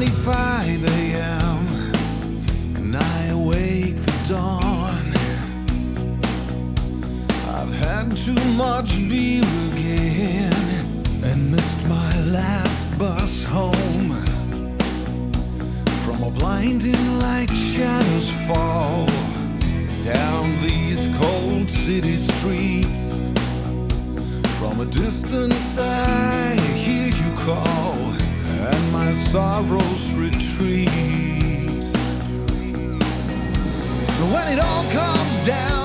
5 a.m. and I awake the dawn. I've had too much beer again and missed my last bus home. From a blinding light, shadows fall down these cold city streets. From a distance I hear you call, and my sorrows retreat. So when it all comes down